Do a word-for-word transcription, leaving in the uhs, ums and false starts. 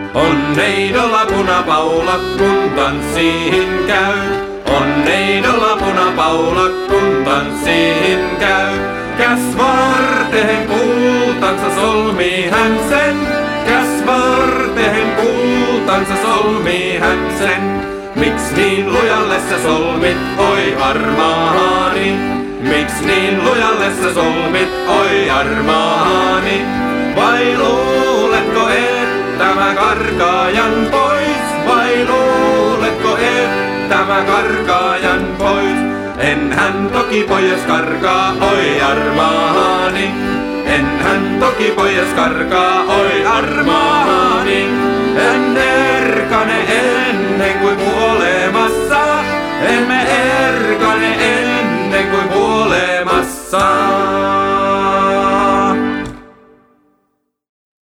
On neidolla punapaula, kun tanssiin käy. On neidolla punapaula, kun tanssiin käy. Käs vartehen kultansa solmii hän sen. Käs vartehen kultansa solmii hän sen. Miks niin lujalle sä solmit, oi armaani? Miks niin lujalle sä solmit, oi armaani? Vai luuletko, että mä karkaajan pois? Vai luuletko, että mä karkaajan pois? Enhän toki pois karkaa, oi armaani. Enhän toki pois karkaa, oi armaani. En erkane ennen kuin kuolemassa. Emme erkane ennen kuin kuolemassa.